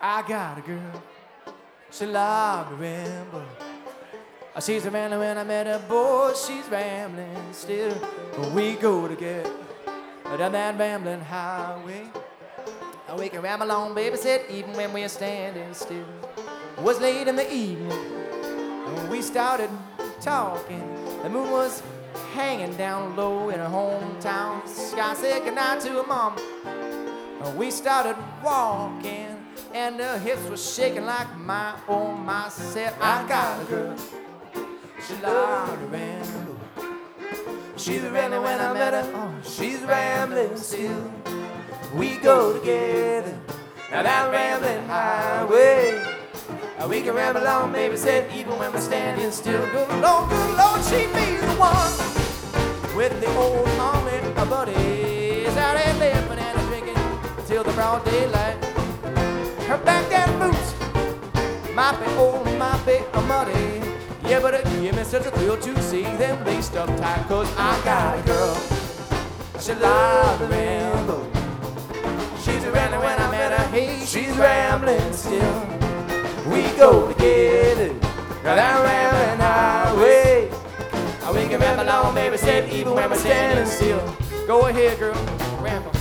I got a girl, she loves to ramble. She's a rambling when I met her, boy, she's rambling still. We go together down that rambling highway. We can ramble on, baby said, even when we're standing still. It was late in the evening when we started talking. The moon was hanging down low in her hometown. Sky said goodnight to her mom. We started walking, and her hips were shaking like my own. My said, I got a girl, she loves to ramble. She's rambling when I met her, oh, she's rambling still. We go together down that rambling highway. We can ramble on, baby said, even when we're standing still. Good Lord, she be the one with the old army buddies out there living and drinking till the broad daylight. Her back down boots might be muddy. Yeah, but it give me such a thrill to see them laced up tight. Cause I got a girl, she loves to ramble. She's rambling when I met her, hey, she's rambling still. We go together down that rambling highway. We can ramble on, baby said, even when we're standing still. Go ahead, girl, ramble.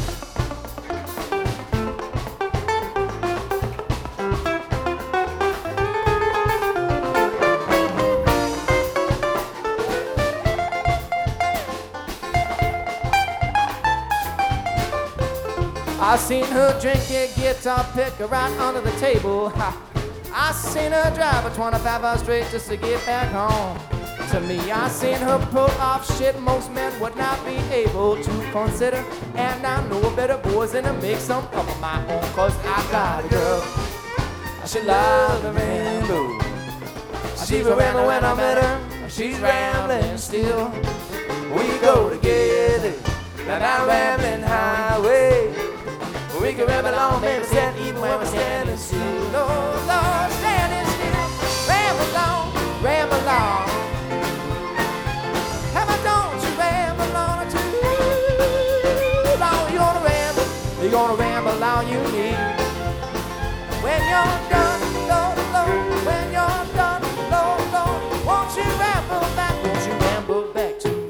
I seen her drink a guitar picker right under the table. I seen her drive a 25 hours straight just to get back home to me. I seen her pull off shit most men would not be able to consider. And I know better boys than to make some of my own. Cause I got a girl, she loves to ramble. She's a rambling when I met her, she's rambling still. We go together down that rambling highway. We can ramble on, baby said, even when we're standing still. No, Lord, standing still. Ramble on, ramble on. How about don't you ramble on too long? You're gonna ramble all you need. When you're done, Lord, Lord, when you're done, Lord, Lord, won't you ramble back? Won't you ramble back to me?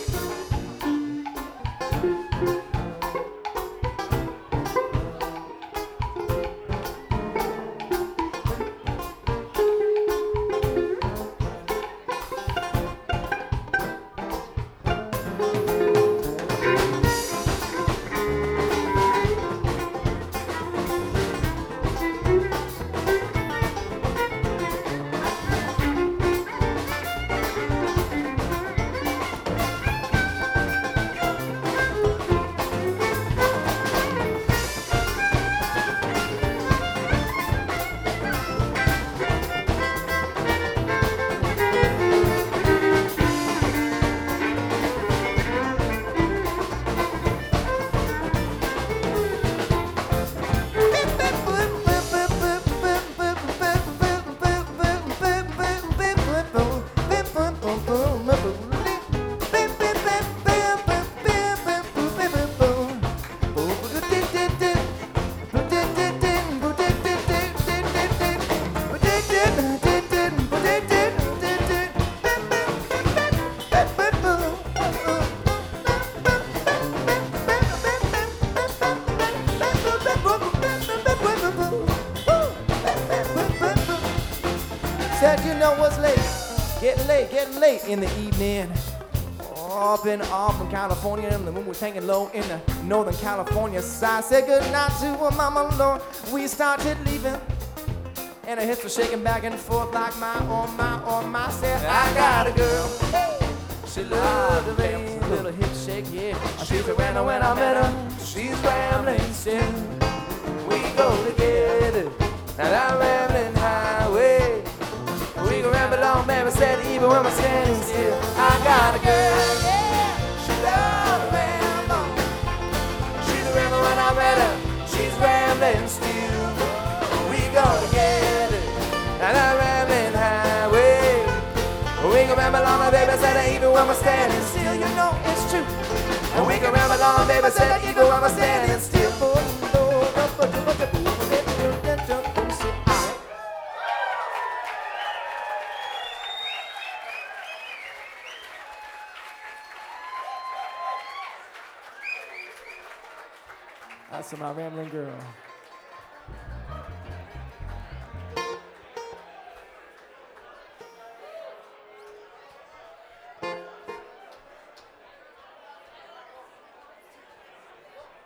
Said you know what's getting late in the evening. Up in California, and the moon was hanging low in the Northern California side. Said goodnight to her mama, Lord. We started leaving, and her hips were shaking back and forth like my. Said I got a girl, she loves the rain, little hip shake, yeah. She's a rambling when I met her, she's rambling still. We go together now that rambling highway. We can ramble on, baby said, even when we're standing still. I got a girl, yeah, she loves to ramble. She's a rambling when I met her, she's rambling still. We go together down that rambling highway. We can ramble on, baby said, even when we're standing still. You know it's true. And we can ramble on, baby said, even when we're standing still. awesome, my rambling girl.